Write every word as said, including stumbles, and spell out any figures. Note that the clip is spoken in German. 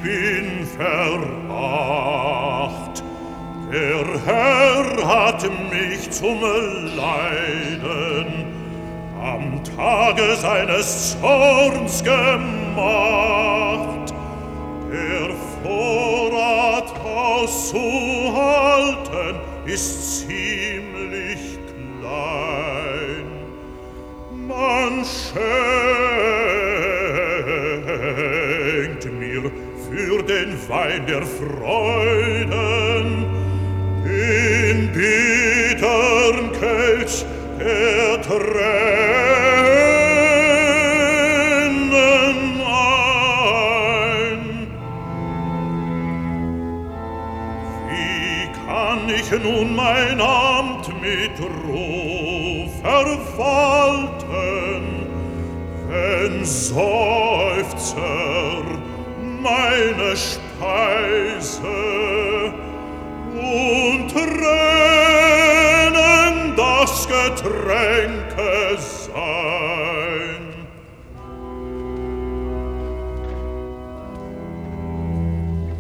bin veracht. Der Herr hat mich zum Leiden am Tage seines Zorns gemacht. Der Vorrat auszuhalten ist ziemlich klein. Man schenkt mir für den Wein der Freuden den bittern Kelch der Tränen ein. Wie kann ich nun mein Amt mit Ruhe verwalten, wenn Seufzer meine Speise und Tränen das Getränke sein?